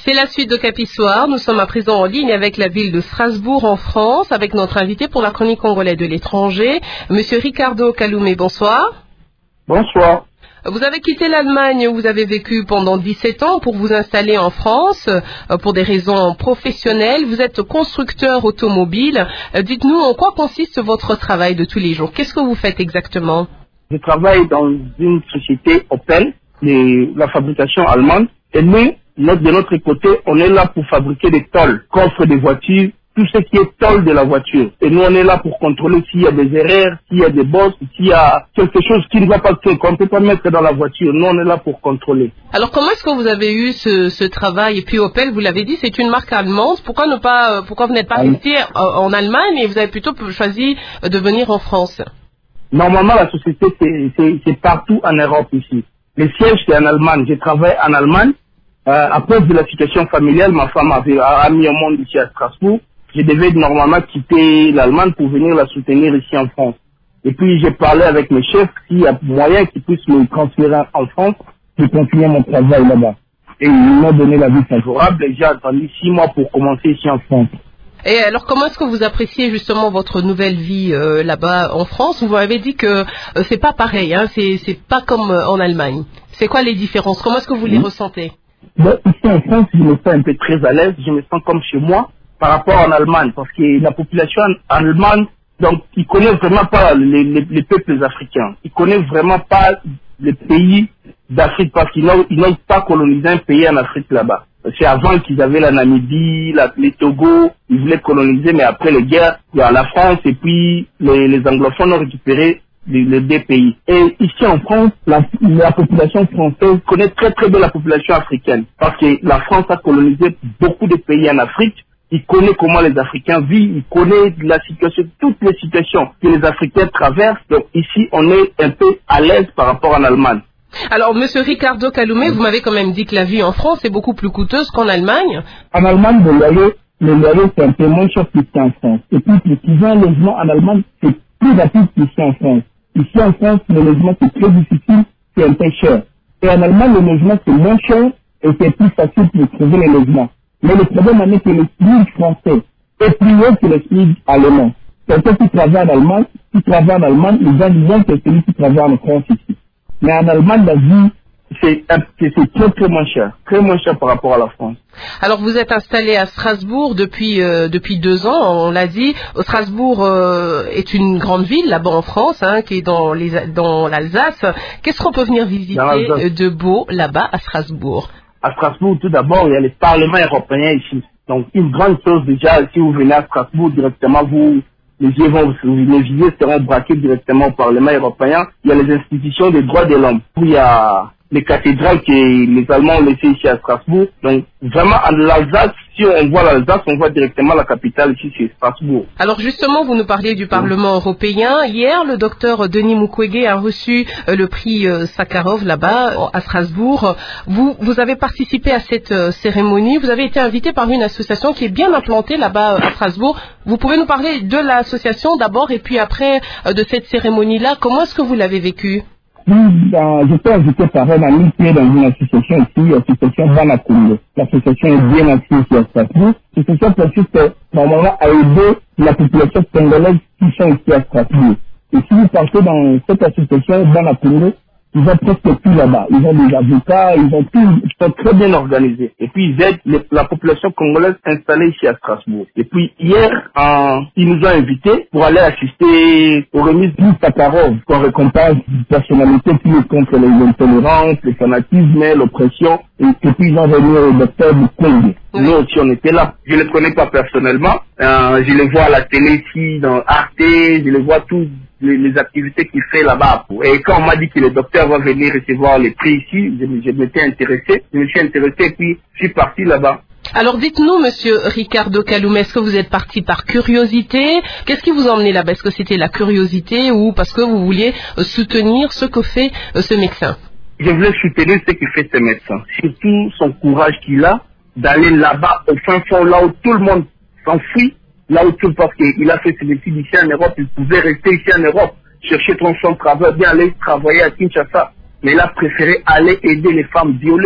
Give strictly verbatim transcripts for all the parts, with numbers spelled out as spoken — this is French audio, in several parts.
C'est la suite de Capissoir. Nous sommes à présent en ligne avec la ville de Strasbourg en France, avec notre invité pour la chronique congolais de l'étranger, Monsieur Ricardo Kaloumé. Bonsoir. Bonsoir. Vous avez quitté l'Allemagne où vous avez vécu pendant dix-sept ans pour vous installer en France euh, pour des raisons professionnelles. Vous êtes constructeur automobile. Euh, dites-nous en quoi consiste votre travail de tous les jours. Qu'est-ce que vous faites exactement? Je travaille dans une société Opel, les, la fabrication allemande. Et nous, notre, de notre côté, on est là pour fabriquer des tôles, coffres des voitures, tout ce qui est tôle de la voiture. Et nous, on est là pour contrôler s'il y a des erreurs, s'il y a des bosses, s'il y a quelque chose qui ne va pas, qu'on ne peut pas mettre dans la voiture. Nous, on est là pour contrôler. Alors, comment est-ce que vous avez eu ce, ce travail? Et puis, Opel, vous l'avez dit, c'est une marque allemande. Pourquoi ne pas, pourquoi vous n'êtes pas resté en, en Allemagne et vous avez plutôt choisi de venir en France? Normalement, la société, c'est, c'est, c'est partout en Europe ici. Le siège, c'est en Allemagne. J'ai travaillé en Allemagne. Euh, à cause de la situation familiale, ma femme avait, a mis au monde ici à Strasbourg. Je devais normalement quitter l'Allemagne pour venir la soutenir ici en France. Et puis j'ai parlé avec mes chefs s'il y a moyen qu'ils puissent me transférer en France pour continuer mon travail là-bas. Et ils m'ont donné la vie favorable et j'ai attendu six mois pour commencer ici en France. Et alors comment est-ce que vous appréciez justement votre nouvelle vie euh, là-bas en France? Vous m'avez dit que euh, c'est pas pareil, hein, c'est, c'est pas comme euh, en Allemagne. C'est quoi les différences? Comment est-ce que vous les mmh. ressentez? Bon, ici en France, je me sens un peu très à l'aise, je me sens comme chez moi. Par rapport en Allemagne, parce que la population allemande, donc, ils connaissent vraiment pas les, les, les peuples africains. Ils connaissent vraiment pas les pays d'Afrique, parce qu'ils n'ont, ils n'ont pas colonisé un pays en Afrique là-bas. C'est avant qu'ils avaient la Namibie, la, les Togo, ils voulaient coloniser, mais après les guerres, il y a la France, et puis les, les anglophones ont récupéré les, les deux pays. Et ici en France, la, la population française connaît très très bien la population africaine, parce que la France a colonisé beaucoup de pays en Afrique. Il connaît comment les Africains vivent, il connaît la situation, toutes les situations que les Africains traversent. Donc ici, on est un peu à l'aise par rapport en Allemagne. Alors, Monsieur Ricardo Kaloumé, vous m'avez quand même dit que la vie en France est beaucoup plus coûteuse qu'en Allemagne. En Allemagne, le loyer, le loyer c'est un peu moins cher qu'ici en France. Et puis, le suivant logement en Allemagne, c'est plus rapide qu'ici en France. Ici en France, le logement c'est très difficile, c'est un peu cher. Et en Allemagne, le logement c'est moins cher et c'est plus facile pour trouver les logements. Mais le problème est que le S M I C français est plus haut que le S M I C allemand. Quelqu'un qui travaille en Allemagne, qui travaille en Allemagne, les gens disent que c'est celui qui travaille en France ici. Mais en Allemagne, la vie, c'est, c'est très très moins cher, très moins cher par rapport à la France. Alors vous êtes installé à Strasbourg depuis euh, depuis deux ans, on l'a dit. Strasbourg euh, est une grande ville là-bas en France, hein, qui est dans les dans l'Alsace. Qu'est-ce qu'on peut venir visiter de beau là-bas à Strasbourg? À Strasbourg, tout d'abord, il y a le Parlement européen ici. Donc, une grande chose déjà, si vous venez à Strasbourg directement, vous, les yeux vont, les yeux seront braqués directement au Parlement européen. Il y a les institutions des droits de l'homme. Il y a les cathédrales que les Allemands ont laissées ici à Strasbourg. Donc, vraiment, en l'Alsace, si on voit l'Alsace, on voit directement la capitale ici, c'est Strasbourg. Alors justement, vous nous parliez du Parlement oui. européen. Hier, le docteur Denis Mukwege a reçu euh, le prix euh, Sakharov là-bas, à Strasbourg. Vous, vous avez participé à cette euh, cérémonie. Vous avez été invité par une association qui est bien implantée là-bas euh, à Strasbourg. Vous pouvez nous parler de l'association d'abord et puis après euh, de cette cérémonie-là. Comment est-ce que vous l'avez vécue? Oui, euh, j'étais invité par un ami qui est dans une association ici, l'association Banakunde. L'association est bien assise ici à Strasbourg. L'association consiste normalement à aider la population congolaise qui sont ici à Strasbourg. Et si vous partez dans cette association Banakunde, ils ont presque tout là-bas. Ils ont des avocats, ils ont tout, ils sont très bien organisés. Et puis ils aident les, la population congolaise installée ici à Strasbourg. Et puis hier, euh, ils nous ont invités pour aller assister aux remises du Sakharov, qu'on récompense une personnalité qui lutte contre les intolérances, le fanatisme, l'oppression. Et, et puis ils ont venu au docteur Mukwege. Oui. Nous aussi on était là. Je ne les connais pas personnellement. Euh, je les vois à la télé ici, dans Arte, je les vois tous. Les, les activités qu'il fait là-bas. Et quand on m'a dit que le docteur va venir recevoir les prix ici, je, je m'étais intéressé, je me suis intéressé et puis je suis parti là-bas. Alors dites-nous, Monsieur Ricardo Kaloumé, est-ce que vous êtes parti par curiosité? Qu'est-ce qui vous a emmené là-bas? Est-ce que c'était la curiosité ou parce que vous vouliez soutenir ce que fait ce médecin? Je voulais soutenir ce que fait ce médecin, surtout son courage qu'il a d'aller là-bas au fin fond, là où tout le monde s'enfuit. Là où tout, parce qu'il a fait ses études ici en Europe, il pouvait rester ici en Europe, chercher son travail, bien aller travailler à Kinshasa. Mais il a préféré aller aider les femmes violées,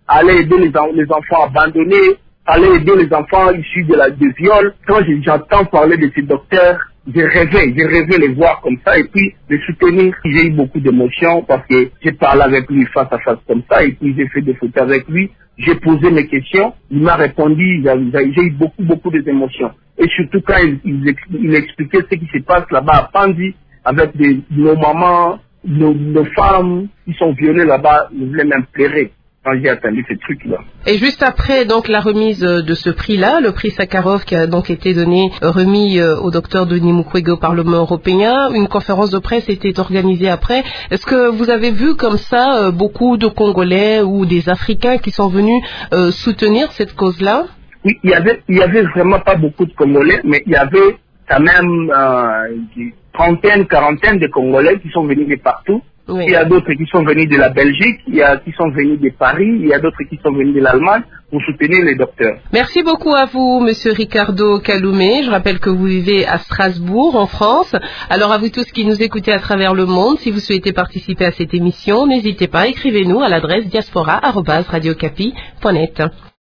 aller aider les, en, les enfants abandonnés, aller aider les enfants issus de la de viol. Quand j'entends parler de ces docteurs, j'ai rêvé, j'ai rêvé les voir comme ça et puis les soutenir. J'ai eu beaucoup d'émotions parce que j'ai parlé avec lui face à face comme ça et puis j'ai fait des photos avec lui. J'ai posé mes questions, il m'a répondu, j'ai eu beaucoup, beaucoup d'émotions. Et surtout quand il, il, il expliquait ce qui se passe là-bas à Pandi avec des, nos mamans, nos, nos femmes qui sont violées là-bas, ils voulaient même pleurer quand j'ai attendu ces trucs-là. Et juste après donc la remise de ce prix-là, le prix Sakharov qui a donc été donné, remis au docteur Denis Mukwege au Parlement européen, une conférence de presse était organisée après. Est-ce que vous avez vu comme ça beaucoup de Congolais ou des Africains qui sont venus euh, soutenir cette cause-là? Oui, il y avait, il y avait vraiment pas beaucoup de Congolais, mais il y avait quand même euh, une trentaine, quarantaine de Congolais qui sont venus de partout. Oui. Il y a d'autres qui sont venus de la Belgique, il y a qui sont venus de Paris, il y a d'autres qui sont venus de l'Allemagne pour soutenir les docteurs. Merci beaucoup à vous, Monsieur Ricardo Kaloumé. Je rappelle que vous vivez à Strasbourg, en France. Alors à vous tous qui nous écoutez à travers le monde, si vous souhaitez participer à cette émission, n'hésitez pas, écrivez-nous à l'adresse diaspora arobase radio okapi point net.